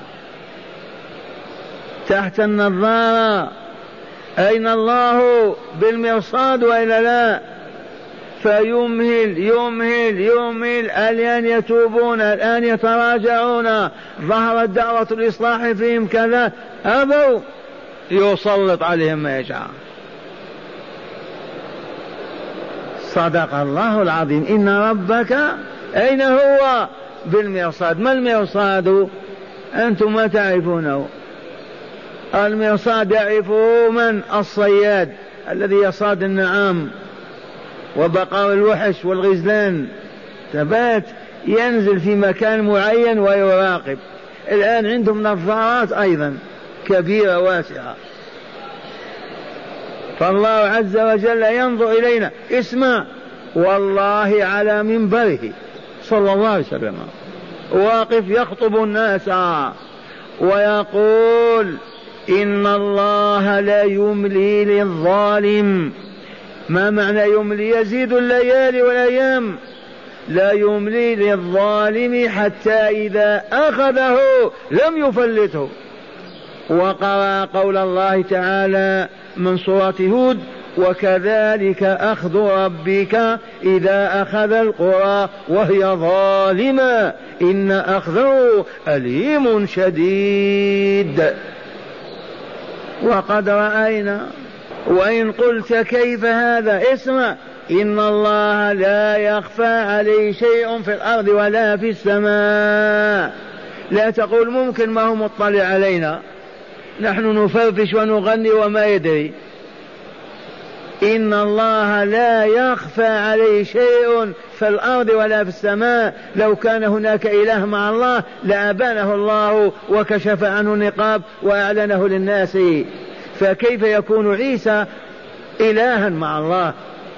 تحت النظارة. أين الله؟ بالمرصاد وإلا لا؟ فيمهل يمهل يمهل. الآن يتوبون، الآن يتراجعون، ظهرت دعوة الإصلاح فيهم كذا، أبوا، يسلط عليهم ما يشاء. صدق الله العظيم. إن ربك أين هو؟ بالمرصاد. ما المرصاد؟ أنتم ما تعرفونه. المرصاد يعرفه من؟ الصياد الذي يصاد النعام وبقاء الوحش والغزلان، ثبات ينزل في مكان معين ويراقب. الآن عندهم نظارات أيضا كبيرة واسعة. فالله عز وجل ينظر إلينا. اسمع، والله على منبره صلى الله عليه وسلم واقف يخطب الناس ويقول إن الله لا يملي للظالم. ما معنى يملي؟ يزيد الليالي والأيام. لا يملي للظالم حتى إذا أخذه لم يفلته. وقرأ قول الله تعالى من سورة هود وكذلك أخذ ربك إذا أخذ القرى وهي ظالمة إن أخذه أليم شديد. وقد رأينا. وإن قلت كيف هذا؟ اسمع، إن الله لا يخفى عليه شيء في الأرض ولا في السماء. لا تقول ممكن ما هو مطلع علينا، نحن نفرفش ونغني وما يدري. إن الله لا يخفى عليه شيء في الأرض ولا في السماء. لو كان هناك إله مع الله لأبانه الله وكشف عنه النقاب وأعلنه للناس. فكيف يكون عيسى إلها مع الله؟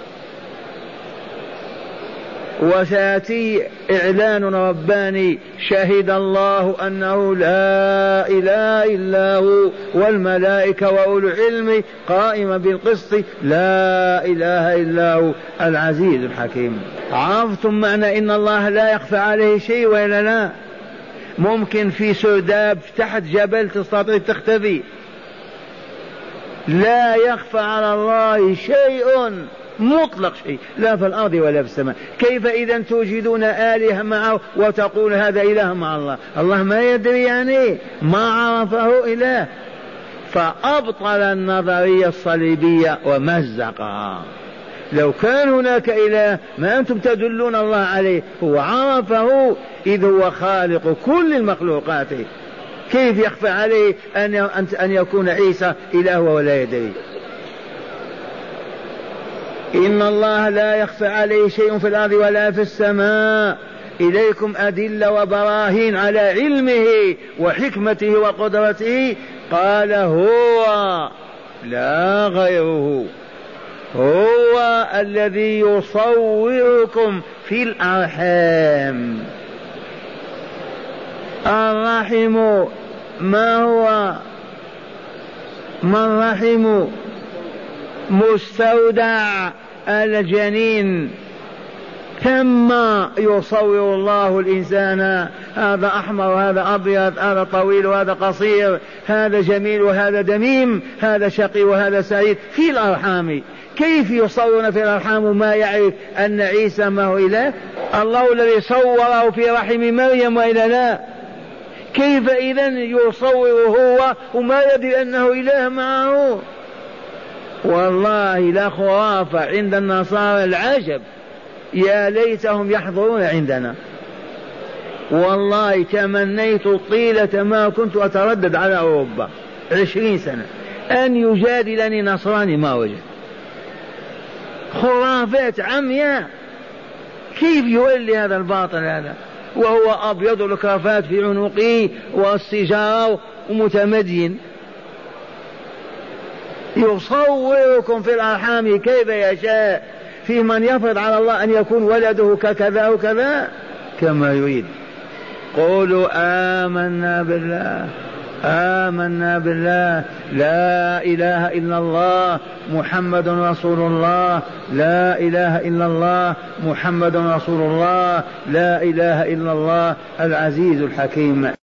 وسيأتي إعلان رباني شهد الله أنه لا إله إلا هو والملائكة وأولو العلم قائما بالقسط لا إله إلا هو العزيز الحكيم. عرفتم معنى إن الله لا يخفى عليه شيء وإلا لا؟ ممكن في سرداب تحت جبل تستطيع تختفي. لا يخفى على الله شيء مطلق شيء لا في الأرض ولا في السماء. كيف إذا توجدون آلهة معه وتقول هذا إله مع الله؟ الله ما يدري يعني ما عرفه إله. فأبطل النظرية الصليبية ومزقها. لو كان هناك إله ما أنتم تدلون الله عليه، هو عرفه إذ هو خالق كل المخلوقات. كيف يخفى عليه أن يكون عيسى إله ولا يدري؟ إن الله لا يخفى عليه شيء في الأرض ولا في السماء. إليكم أدلة وبراهين على علمه وحكمته وقدرته. قال هو لا غيره، هو الذي يصوركم في الأرحام. الرحم ما هو؟ ما الرحم؟ مستودع الجنين. ثم يصور الله الإنسان، هذا أحمر وهذا أبيض، هذا طويل وهذا قصير، هذا جميل وهذا دميم، هذا شقي وهذا سعيد في الأرحام. كيف يصورنا في الأرحام وما يعرف أن عيسى ما هو إله؟ الله الذي صوره في رحم مريم وإلا لا؟ كيف إذن يصوره هو وما يدري أنه إله معه؟ والله لا خرافة عند النصارى العجب. يا ليتهم يحضرون عندنا. والله تمنيت طيلة ما كنت أتردد على أوروبا 20 سنة أن يجادلني نصراني، ما وجد. خرافات عمياء، كيف يولي هذا الباطل هذا وهو أبيض الكرافات في عنقه والسجارة ومتمدين، يصوركم في الأرحام كيف يشاء، في من يفرض على الله أن يكون ولده ككذا وكذا كما يريد. قولوا آمنا بالله، آمنا بالله، لا إله إلا الله محمد رسول الله، لا إله إلا الله محمد رسول الله، لا إله إلا الله العزيز الحكيم.